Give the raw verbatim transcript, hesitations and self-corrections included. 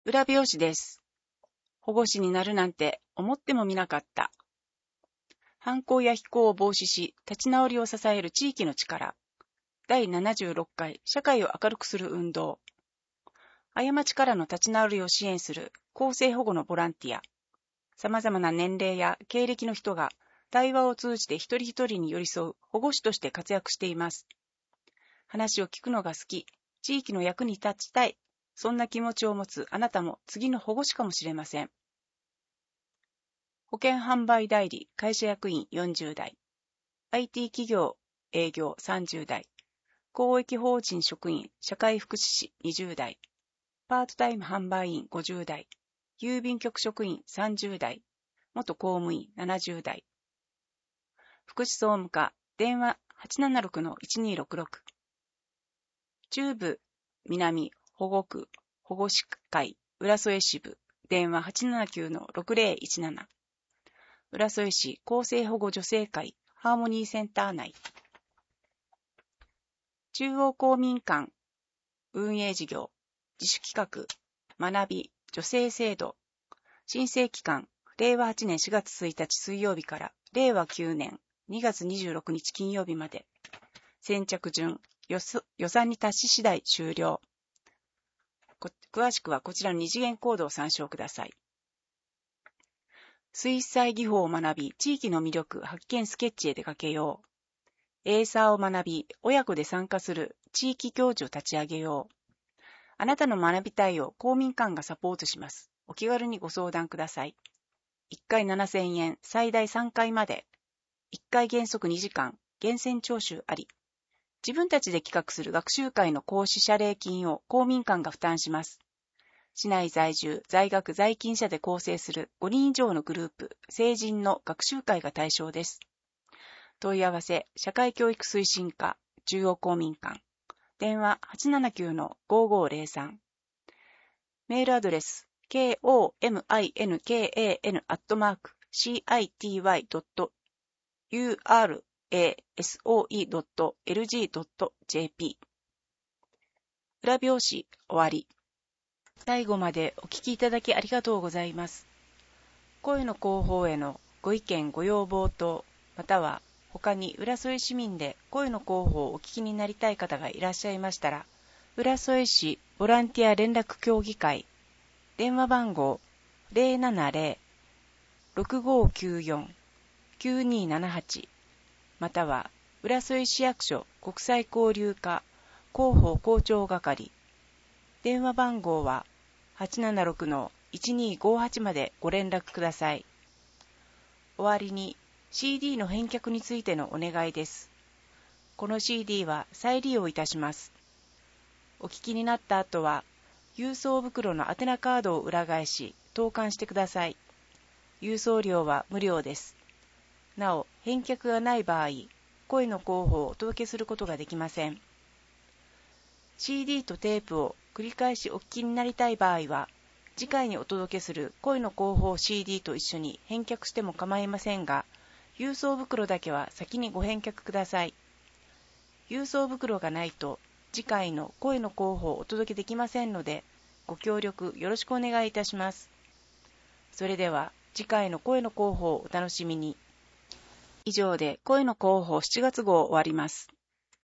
裏表紙です。保護司になるなんて思ってもみなかった。犯行や非行を防止し、立ち直りを支える地域の力。だいななじゅうろっかい社会を明るくする運動。過ちからの立ち直りを支援する更生保護のボランティア。様々な年齢や経歴の人が対話を通じて一人一人に寄り添う保護司として活躍しています。話を聞くのが好き、地域の役に立ちたい、そんな気持ちを持つあなたも次の保護司かもしれません。保険販売代理会社役員よんじゅうだい、アイティー 企業営業さんじゅうだい、公益法人職員社会福祉士にじゅうだい、パートタイム販売員ごじゅうだい、郵便局職員さんじゅうだい、元公務員ななじゅうだい、福祉総務課電話 はちななろくのいちにーろくろく、中部南保護区保護司会浦添支部電話 はちななきゅうのろくぜろいちなな、浦添市厚生保護助成会ハーモニーセンター内、中央公民館運営事業自主企画学び助成制度申請期間れいわはちねんしがつついたち水曜日かられいわきゅうねんにがつにじゅうろくにち金曜日まで。先着順予算に達し次第終了。詳しくはこちらの二次元コードを参照ください。水災技法を学び地域の魅力発見スケッチへ出かけよう。エーサーを学び親子で参加する地域行事を立ち上げよう。あなたの学びたいを公民館がサポートします。お気軽にご相談ください。いっかいななせんえん、最大さんかいまで。いっかい原則にじかん、源泉徴収あり。自分たちで企画する学習会の講師謝礼金を公民館が負担します。市内在住、在学、在勤者で構成するごにん以上のグループ、成人の学習会が対象です。問い合わせ、社会教育推進課、中央公民館。電話 はちななきゅうのごごぜろさん。メールアドレス、コミンカン アットマーク シーアイティーワイ ドット ユーアールエーエスオーイー ドット エルジー ドット ジェーピー。裏表紙終わり。最後までお聞きいただきありがとうございます。声の広報へのご意見ご要望等、または他に浦添市民で声の広報をお聞きになりたい方がいらっしゃいましたら、浦添市ボランティア連絡協議会電話番号 ゼロななゼロ ろくごきゅうよん きゅうにーななはち または浦添市役所国際交流課広報広聴係電話番号は はちななろくのいちにーごはち までご連絡ください。終わりに シーディー の返却についてのお願いです。この シーディー は再利用いたします。お聞きになった後は郵送袋の宛名カードを裏返し投函してください。郵送料は無料です。なお、返却がない場合、声の広報をお届けすることができません。シーディー とテープを繰り返しお聞きになりたい場合は、次回にお届けする声の広報 シーディー と一緒に返却しても構いませんが、郵送袋だけは先にご返却ください。郵送袋がないと、次回の声の広報をお届けできませんので、ご協力よろしくお願いいたします。それでは次回の声の広報をお楽しみに。以上で声の広報しちがつ号を終わります。